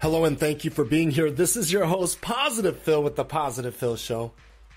Hello and thank you for being here. This is your host, Positive Phil with The Positive Phil Show.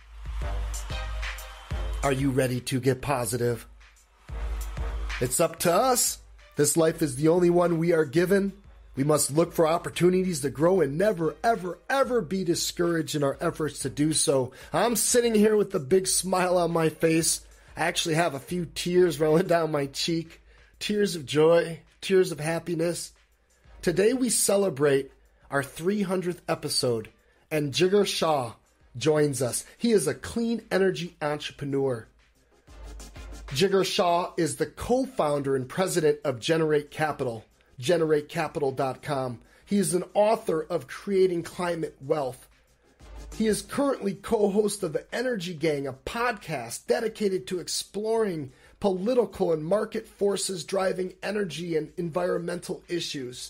Are you ready to get positive? It's up to us. This life is the only one we are given. We must look for opportunities to grow and never, ever, ever be discouraged in our efforts to do so. I'm sitting here with a big smile on my face. I actually have a few tears rolling down my cheek. Tears of joy, tears of happiness. Today we celebrate our 300th episode, and Jigar Shah joins us. He is a clean energy entrepreneur. Jigar Shah is the co-founder and president of Generate Capital, generatecapital.com. He is an author of Creating Climate Wealth. He is currently co-host of the Energy Gang, a podcast dedicated to exploring political and market forces driving energy and environmental issues.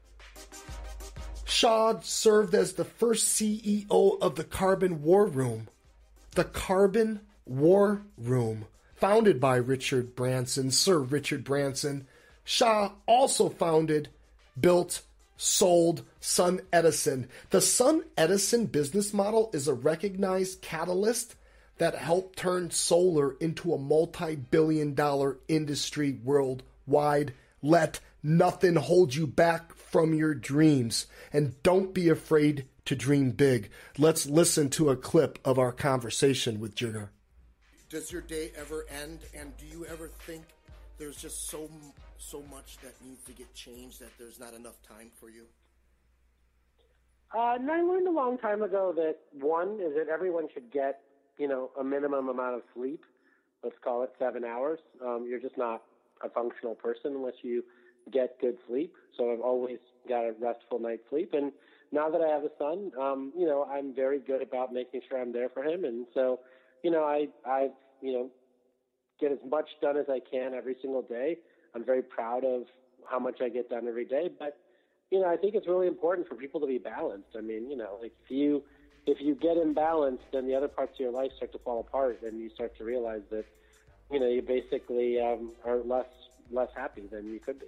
Shah served as the first CEO of the Carbon War Room. The Carbon War Room, founded by Richard Branson, Sir Richard Branson. Shah also founded, built, sold SunEdison. The SunEdison business model is a recognized catalyst that helped turn solar into a multi-billion-dollar industry worldwide. Let nothing hold you back from your dreams. And don't be afraid to dream big. Let's listen to a clip of our conversation with Jigar. Does your day ever end, and do you ever think there's just so much that needs to get changed that there's not enough time for you? No, I learned a long time ago that one is that everyone should get, a minimum amount of sleep. Let's call it 7 hours. You're just not a functional person unless you get good sleep. So I've always got a restful night's sleep. And now that I have a son, I'm very good about making sure I'm there for him. And so, I get as much done as I can every single day. I'm very proud of how much I get done every day. But, I think it's really important for people to be balanced. I mean, if you get imbalanced, then the other parts of your life start to fall apart, and you start to realize that, you basically are less happy than you could be.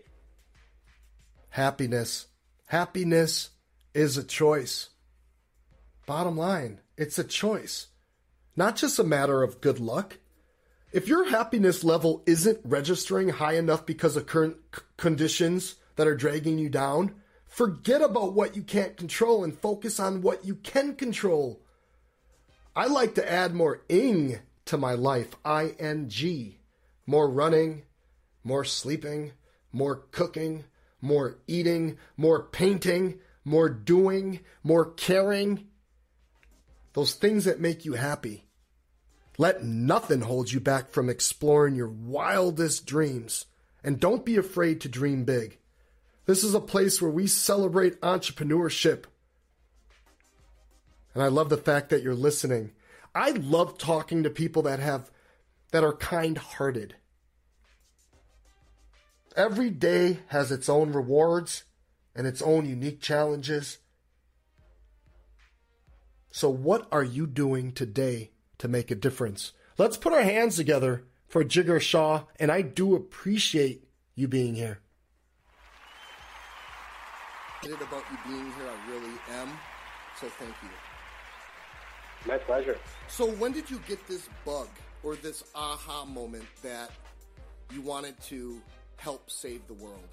Happiness. Happiness is a choice. Bottom line, it's a choice. Not just a matter of good luck. If your happiness level isn't registering high enough because of current conditions that are dragging you down, forget about what you can't control and focus on what you can control. I like to add more ing to my life, I-N-G. More running, more sleeping, more cooking, more eating, more painting, more doing, more caring. Those things that make you happy. Let nothing hold you back from exploring your wildest dreams. And don't be afraid to dream big. This is a place where we celebrate entrepreneurship. And I love the fact that you're listening. I love talking to people that are kind-hearted. Every day has its own rewards and its own unique challenges. So what are you doing today to make a difference? Let's put our hands together for Jigar Shah, and I do appreciate you being here. About you being here, I really am. So thank you. My pleasure. So when did you get this bug or this aha moment that you wanted to help save the world?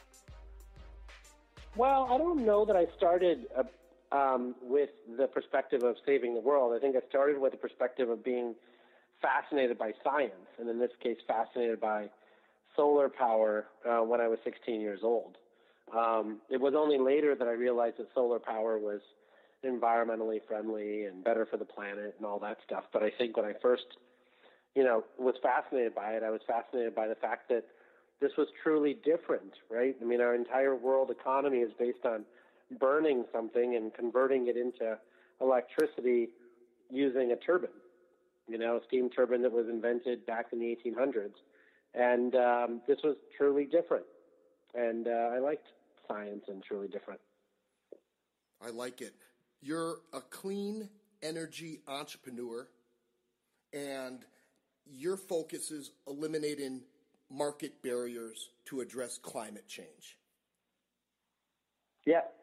Well, I don't know that I started with the perspective of saving the world. I think I started with the perspective of being fascinated by science, and in this case, fascinated by solar power when I was 16 years old. It was only later that I realized that solar power was environmentally friendly and better for the planet and all that stuff. But I think when I first, was fascinated by it, I was fascinated by the fact that this was truly different, right? I mean, our entire world economy is based on burning something and converting it into electricity using a turbine, a steam turbine that was invented back in the 1800s. And this was truly different. And I liked science and truly different. I like it. You're a clean energy entrepreneur, and your focus is eliminating market barriers to address climate change. Yeah.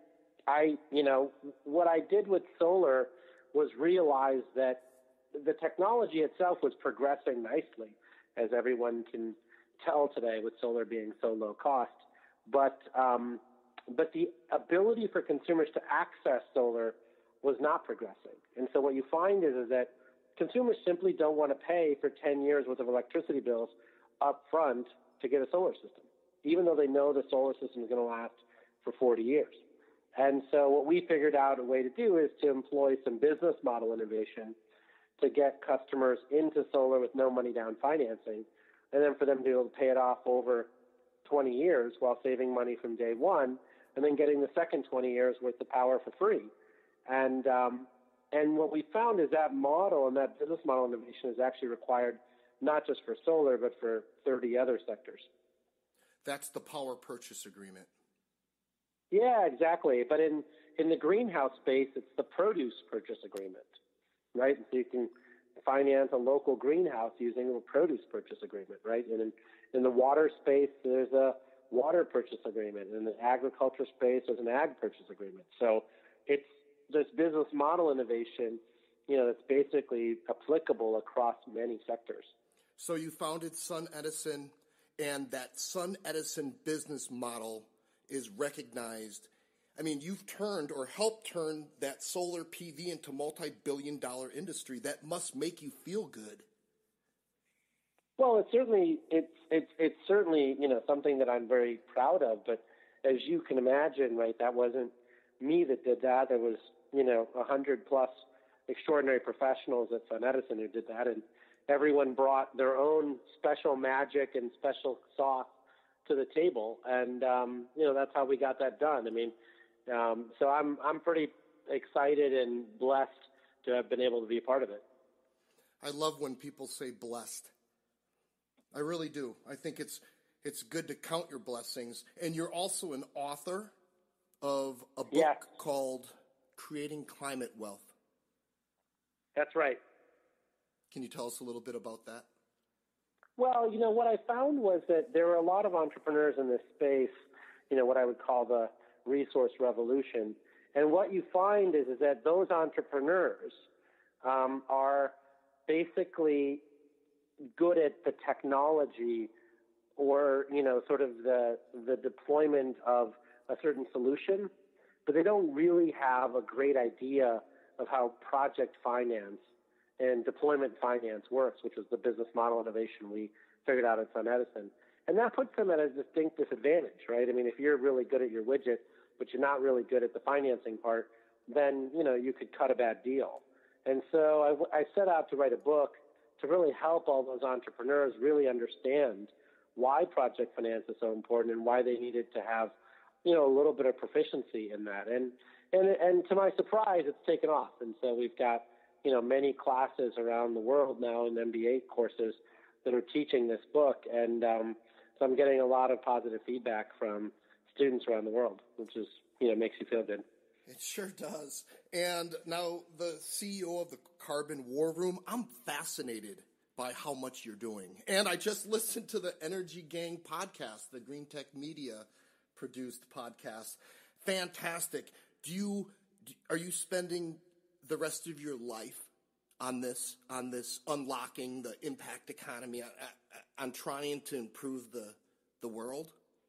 what I did with solar was realize that the technology itself was progressing nicely, as everyone can tell today with solar being so low cost. But the ability for consumers to access solar was not progressing. And so what you find is that consumers simply don't want to pay for 10 years worth of electricity bills up front to get a solar system, even though they know the solar system is going to last for 40 years. And so what we figured out a way to do is to employ some business model innovation to get customers into solar with no money down financing, and then for them to be able to pay it off over 20 years while saving money from day one, and then getting the second 20 years worth of power for free. And what we found is that model and that business model innovation is actually required not just for solar, but for 30 other sectors. That's the power purchase agreement. Yeah, exactly. But in the greenhouse space, it's the produce purchase agreement, right? So you can finance a local greenhouse using a produce purchase agreement, right? And in the water space, there's a water purchase agreement. In the agriculture space, there's an ag purchase agreement. So it's this business model innovation, that's basically applicable across many sectors. So you founded SunEdison, and that SunEdison business model is recognized. I mean, you've turned or helped turn that solar PV into multi-billion-dollar industry. That must make you feel good. Well, it's certainly something that I'm very proud of. But as you can imagine, right, that wasn't me that did that. There was 100 plus extraordinary professionals at SunEdison who did that, and everyone brought their own special magic and special sauce to the table, and that's how we got that done. I mean, so I'm pretty excited and blessed to have been able to be a part of it. I love when people say blessed. I really do. I think it's good to count your blessings. And you're also an author of a book called Creating Climate Wealth. That's right. Can you tell us a little bit about that? Well, what I found was that there were a lot of entrepreneurs in this space, what I would call the resource revolution. And what you find is that those entrepreneurs are basically good at the technology or, sort of the deployment of a certain solution, but they don't really have a great idea of how project finance and deployment finance works, which was the business model innovation we figured out at SunEdison. And that puts them at a distinct disadvantage, right? I mean, if you're really good at your widget, but you're not really good at the financing part, then, you could cut a bad deal. And so I set out to write a book to really help all those entrepreneurs really understand why project finance is so important and why they needed to have, a little bit of proficiency in that. And to my surprise, it's taken off. And so we've got, many classes around the world now in MBA courses that are teaching this book. And so I'm getting a lot of positive feedback from students around the world, which is, makes you feel good. It sure does. And now the CEO of the Carbon War Room, I'm fascinated by how much you're doing. And I just listened to the Energy Gang podcast, the Green Tech Media produced podcast. Fantastic. Are you spending the rest of your life on this unlocking the impact economy, on trying to improve the world?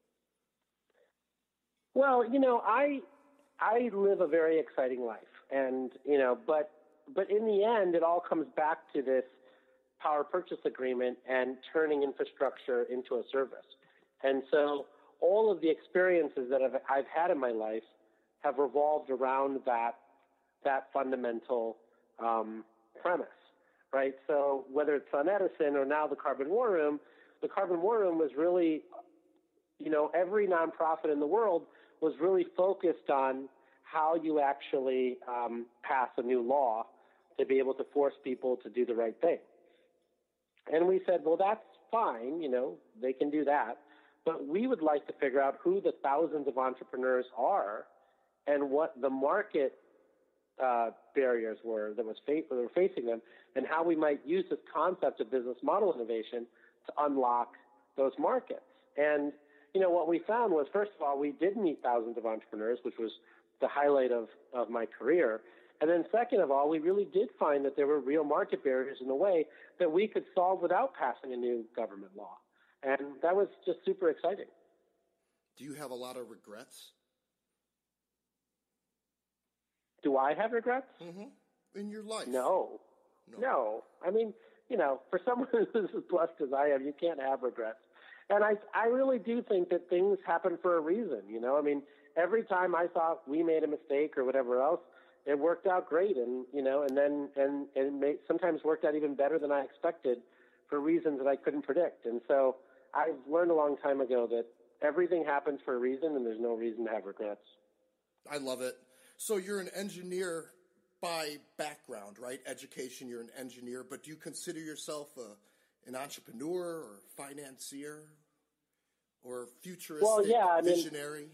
Well, I live a very exciting life, and but in the end, it all comes back to this power purchase agreement and turning infrastructure into a service. And so all of the experiences that I've had in my life have revolved around that fundamental premise, right? So whether it's SunEdison or now the Carbon War Room was really, every nonprofit in the world was really focused on how you actually pass a new law to be able to force people to do the right thing. And we said, well, that's fine, they can do that, but we would like to figure out who the thousands of entrepreneurs are and what the market barriers were that were facing them, and how we might use this concept of business model innovation to unlock those markets. And what we found was, first of all, we did meet thousands of entrepreneurs, which was the highlight of my career. And then second of all, we really did find that there were real market barriers in the way that we could solve without passing a new government law. And that was just super exciting. Do you have a lot of regrets? Do I have regrets? Mm-hmm. In your life? No. I mean, for someone who's as blessed as I am, you can't have regrets. And I really do think that things happen for a reason. I mean, every time I thought we made a mistake or whatever else, it worked out great. And, it sometimes worked out even better than I expected for reasons that I couldn't predict. And so I've learned a long time ago that everything happens for a reason and there's no reason to have regrets. I love it. So you're an engineer by background, right? Education, you're an engineer, but do you consider yourself an entrepreneur or financier or futuristic visionary?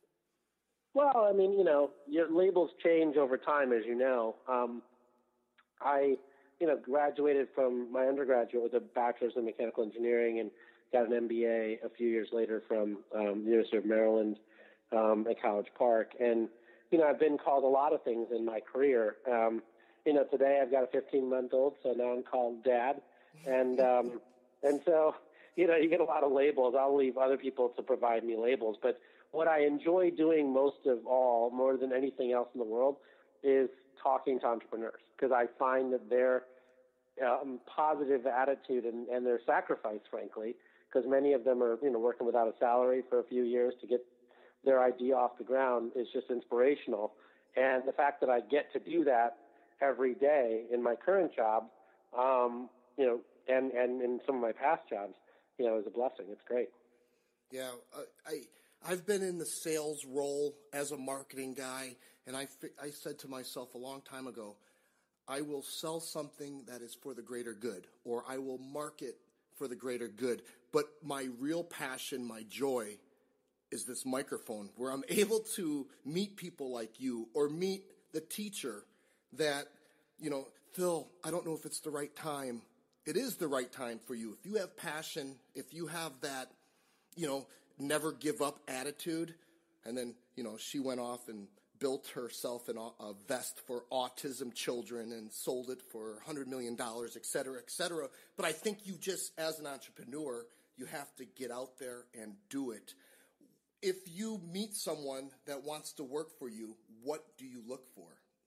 Your labels change over time, as you know. I graduated from my undergraduate with a bachelor's in mechanical engineering and got an MBA a few years later from the University of Maryland at College Park. And I've been called a lot of things in my career. Today I've got a 15-month-old, so now I'm called Dad. And so, you get a lot of labels. I'll leave other people to provide me labels. But what I enjoy doing most of all, more than anything else in the world, is talking to entrepreneurs, because I find that their positive attitude and their sacrifice, frankly, because many of them are, working without a salary for a few years to get their idea off the ground, is just inspirational. And the fact that I get to do that every day in my current job, and in some of my past jobs, is a blessing. It's great. Yeah, I've been in the sales role as a marketing guy, and I said to myself a long time ago, I will sell something that is for the greater good, or I will market for the greater good. But my real passion, my joy, is this microphone, where I'm able to meet people like you, or meet the teacher that, Phil, I don't know if it's the right time. It is the right time for you. If you have passion, if you have that, never give up attitude. And then, she went off and built herself a vest for autism children and sold it for $100 million, et cetera, et cetera. But I think you just, as an entrepreneur, you have to get out there and do it. If you meet someone that wants to work for you, what do you look for?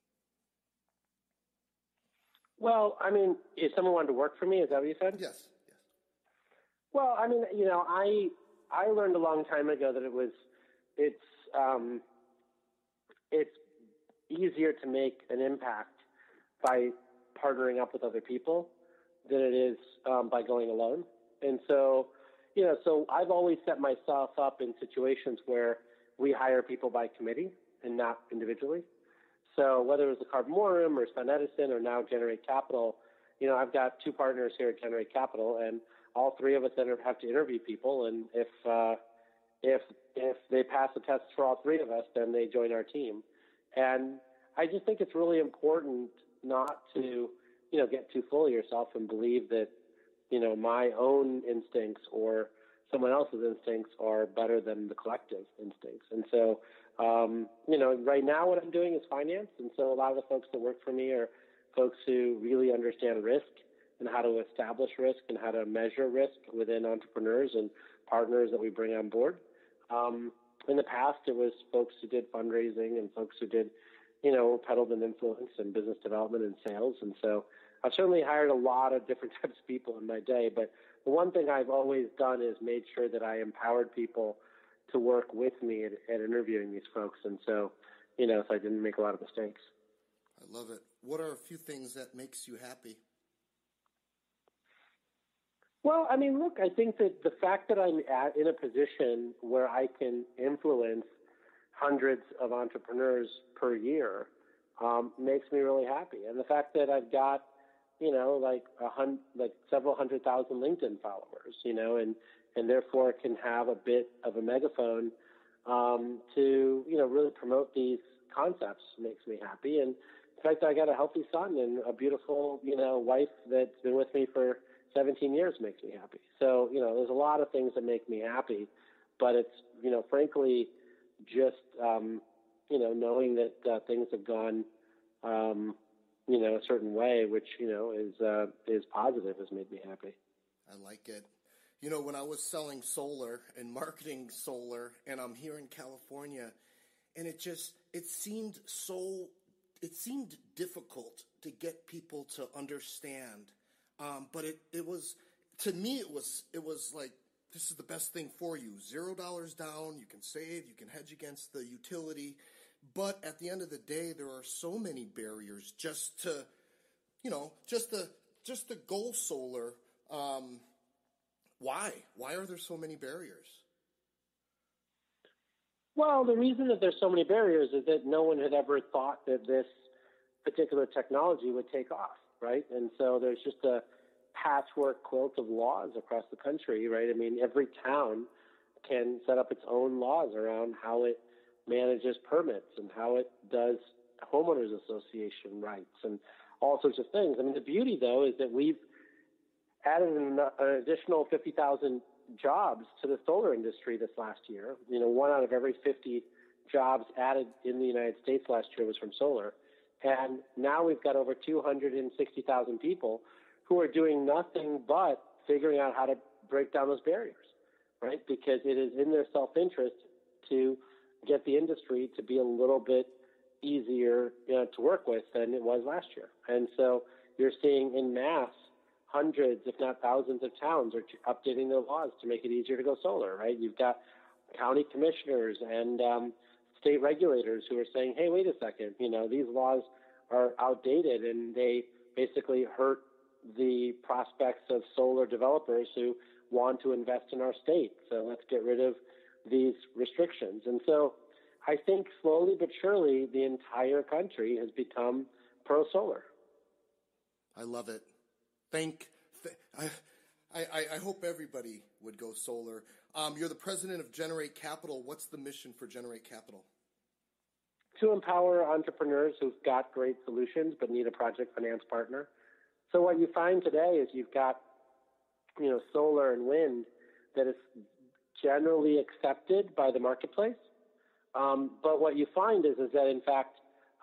Well, if someone wanted to work for me, is that what you said? Yes. Well, I learned a long time ago that it's easier to make an impact by partnering up with other people than it is by going alone. And so, so I've always set myself up in situations where we hire people by committee and not individually. So whether it was the Carbon War Room or SunEdison or now Generate Capital, I've got two partners here at Generate Capital, and all three of us have to interview people. And if they pass the tests for all three of us, then they join our team. And I just think it's really important not to, get too full of yourself and believe that, my own instincts or someone else's instincts are better than the collective instincts. And so, right now what I'm doing is finance. And so a lot of the folks that work for me are folks who really understand risk and how to establish risk and how to measure risk within entrepreneurs and partners that we bring on board. In the past, it was folks who did fundraising and folks who did, peddled an influence and business development and sales. And so I've certainly hired a lot of different types of people in my day, but the one thing I've always done is made sure that I empowered people to work with me at interviewing these folks. And so, so I didn't make a lot of mistakes. I love it. What are a few things that makes you happy? Well, look, I think that the fact that I'm in a position where I can influence hundreds of entrepreneurs per year makes me really happy. And the fact that I've got, several 100,000 LinkedIn followers, and therefore can have a bit of a megaphone to, really promote these concepts makes me happy. And the fact that I got a healthy son and a beautiful, wife that's been with me for 17 years makes me happy. So, there's a lot of things that make me happy, but it's, frankly, just knowing that things have gone, a certain way, which, is positive, has made me happy. I like it. When I was selling solar and marketing solar, and I'm here in California, and it seemed difficult to get people to understand. But it was, to me, it was like, this is the best thing for you. $0 down, you can save, you can hedge against the utility. But at the end of the day, there are so many barriers just to go solar. Why? Why are there so many barriers? Well, the reason that there's so many barriers is that no one had ever thought that this particular technology would take off, right? And so there's just a patchwork quilt of laws across the country, right? I mean, every town can set up its own laws around how it manages permits and how it does homeowners association rights and all sorts of things. I mean, the beauty, though, is that we've added an additional 50,000 jobs to the solar industry this last year. 1 out of every 50 jobs added in the United States last year was from solar. And now we've got over 260,000 people who are doing nothing but figuring out how to break down those barriers, right? Because it is in their self-interest to get the industry to be a little bit easier to work with than it was last year. And so you're seeing in mass hundreds, if not thousands of towns are updating their laws to make it easier to go solar, right? You've got county commissioners and state regulators who are saying, hey, wait a second, these laws are outdated and they basically hurt the prospects of solar developers who want to invest in our state. So let's get rid of these restrictions. And so I think slowly but surely the entire country has become pro-solar. I love it. I hope everybody would go solar. You're the president of Generate Capital. What's the mission for Generate Capital? To empower entrepreneurs who've got great solutions but need a project finance partner. So what you find today is you've got, solar and wind that is generally accepted by the marketplace. But what you find is that, in fact,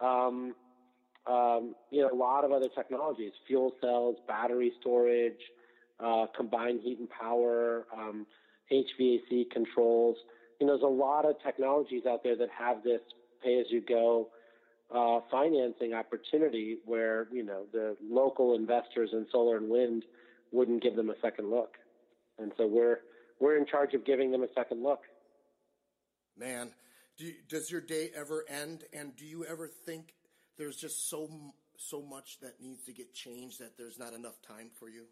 a lot of other technologies, fuel cells, battery storage, combined heat and power, HVAC controls. There's a lot of technologies out there that have this pay-as-you-go financing opportunity where, the local investors in solar and wind wouldn't give them a second look. And so we're in charge of giving them a second look. Man, does your day ever end? And do you ever think there's just so much that needs to get changed that there's not enough time for you?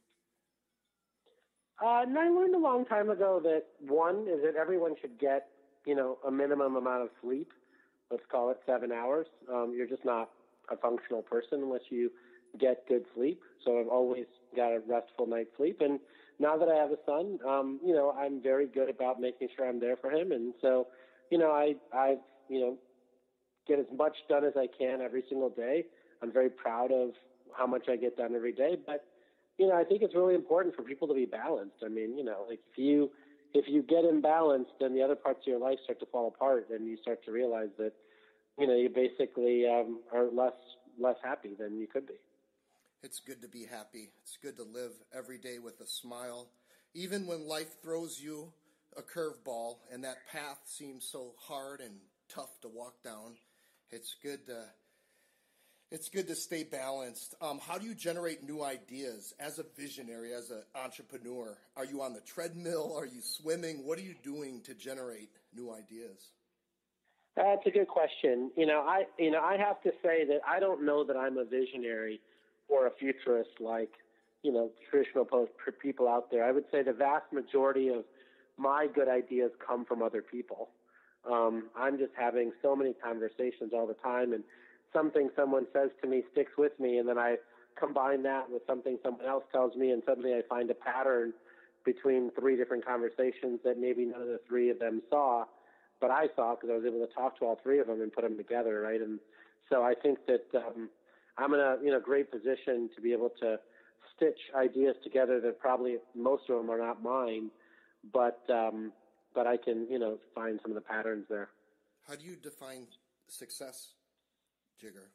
I learned a long time ago that one is that everyone should get, a minimum amount of sleep. Let's call it 7 hours. You're just not a functional person unless you get good sleep. So I've always got a restful night's sleep. And now that I have a son, I'm very good about making sure I'm there for him. And so, I get as much done as I can every single day. I'm very proud of how much I get done every day. But, I think it's really important for people to be balanced. I mean, like if you get imbalanced, then the other parts of your life start to fall apart and you start to realize that, you basically are less happy than you could be. It's good to be happy. It's good to live every day with a smile. Even when life throws you a curveball and that path seems so hard and tough to walk down, it's good to stay balanced. How do you generate new ideas as a visionary, as an entrepreneur? Are you on the treadmill? Are you swimming? What are you doing to generate new ideas? That's a good question. I have to say that I don't know that I'm a visionary or a futurist like, traditional people out there. I would say the vast majority of my good ideas come from other people. I'm just having so many conversations all the time, and something someone says to me sticks with me, and then I combine that with something someone else tells me, and suddenly I find a pattern between 3 different conversations that maybe none of the 3 of them saw, but I saw because I was able to talk to all 3 of them and put them together, right? And so I think that I'm in a great position to be able to stitch ideas together that probably most of them are not mine, but I can, find some of the patterns there. How do you define success, Jigger?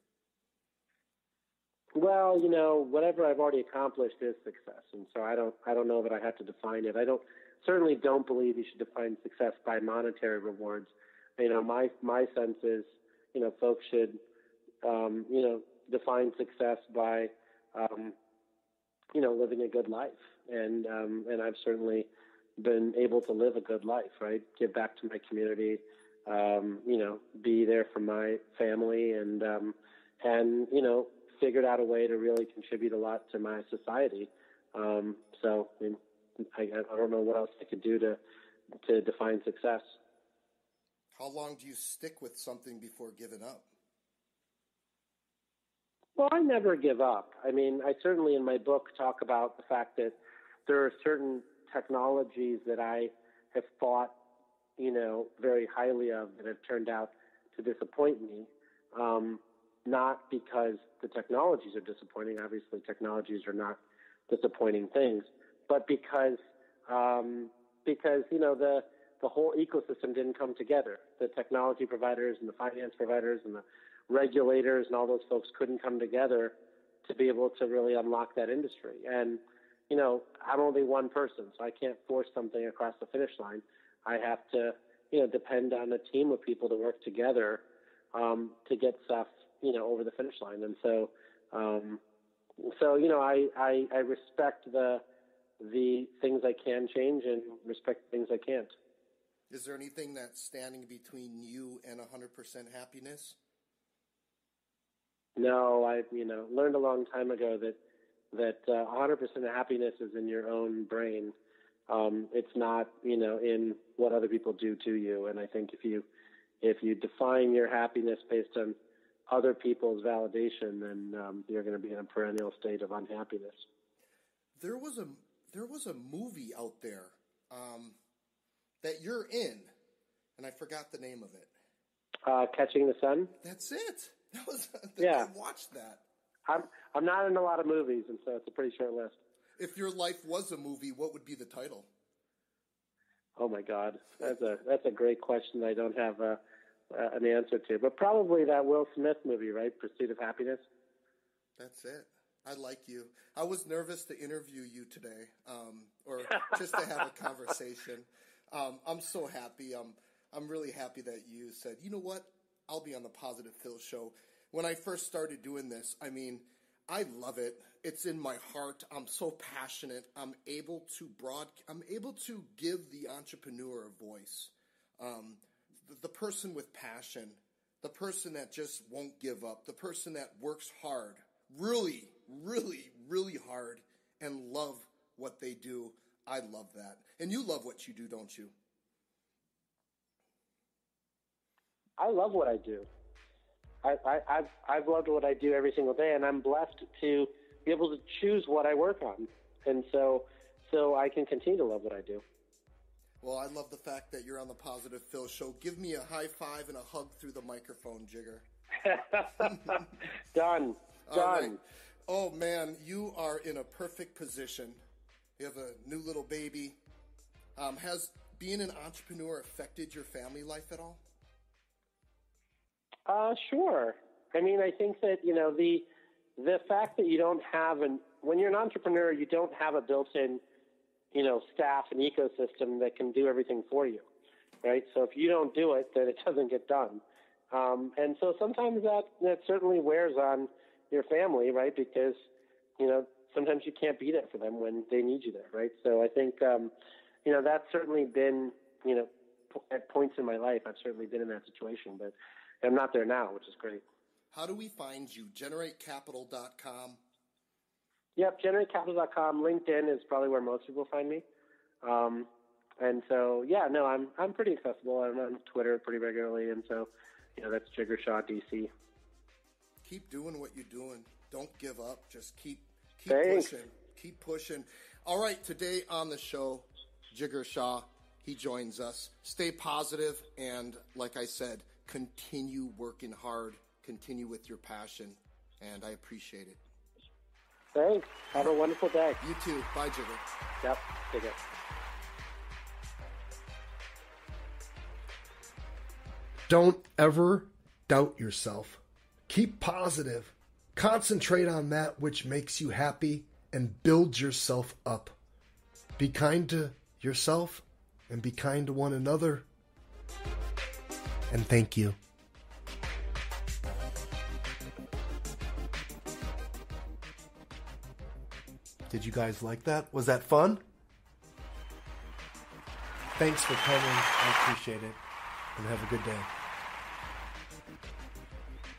Well, whatever I've already accomplished is success, and so I don't know that I have to define it. I certainly don't believe you should define success by monetary rewards. My sense is, folks should, define success by, living a good life, and I've certainly been able to live a good life, right? Give back to my community, be there for my family, and figured out a way to really contribute a lot to my society. So I don't know what else I could do to define success. How long do you stick with something before giving up? Well, I never give up. I mean, I certainly in my book talk about the fact that there are certain technologies that I have thought, very highly of that have turned out to disappoint me. Not because the technologies are disappointing. Obviously, technologies are not disappointing things, but because the whole ecosystem didn't come together. The technology providers and the finance providers and the regulators and all those folks couldn't come together to be able to really unlock that industry. And I'm only one person, so I can't force something across the finish line. I have to depend on a team of people to work together to get stuff over the finish line. And so I respect the things I can change and respect the things I can't. Is there anything that's standing between you and 100% happiness? No, I learned a long time ago that 100% happiness is in your own brain. It's not in what other people do to you. And I think if you define your happiness based on other people's validation, then you're going to be in a perennial state of unhappiness. There was a movie out there that you're in, and I forgot the name of it. Catching the Sun. That's it. That was yeah. I watched that. I'm not in a lot of movies, and so it's a pretty short list. If your life was a movie, what would be the title? Oh my God, that's a great question. I don't have an answer to, but probably that Will Smith movie, right? Pursuit of Happiness. That's it. I like you. I was nervous to interview you today, or just to have a conversation. I'm so happy. I'm really happy that you said, you know what? I'll be on the Positive Phil show. When I first started doing this, I mean, I love it. It's in my heart. I'm so passionate. I'm able to give the entrepreneur a voice. The person with passion, the person that just won't give up, the person that works hard, really, really, really hard, and love what they do. I love that. And you love what you do, don't you? I love what I do. I've loved what I do every single day, and I'm blessed to be able to choose what I work on. And so I can continue to love what I do. Well, I love the fact that you're on the Positive Phil show. Give me a high five and a hug through the microphone, Jigger. Done. Right. Oh, man, you are in a perfect position. You have a new little baby. Has being an entrepreneur affected your family life at all? Sure. I mean, I think that, the fact that you don't have when you're an entrepreneur, you don't have a built-in, staff and ecosystem that can do everything for you, right? So if you don't do it, then it doesn't get done. And so sometimes that certainly wears on your family, right? Because, sometimes you can't be there for them when they need you there, right? So I think, that's certainly been, at points in my life, I've certainly been in that situation, but I'm not there now, which is great. How do we find you? GenerateCapital.com. Yep, GenerateCapital.com. LinkedIn is probably where most people find me. And so, I'm pretty accessible. I'm on Twitter pretty regularly, and so, that's Jigger Shaw DC. Keep doing what you're doing. Don't give up. Just keep Thanks. pushing. Keep pushing. All right, today on the show, Jigger Shaw, he joins us. Stay positive, and like I said, continue working hard. Continue with your passion, and I appreciate it. Thanks. Have a wonderful day. You too. Bye, Jigger. Yep. Take care. Don't ever doubt yourself. Keep positive. Concentrate on that which makes you happy and build yourself up. Be kind to yourself and be kind to one another. And thank you. Did you guys like that? Was that fun? Thanks for coming. I appreciate it. And have a good day.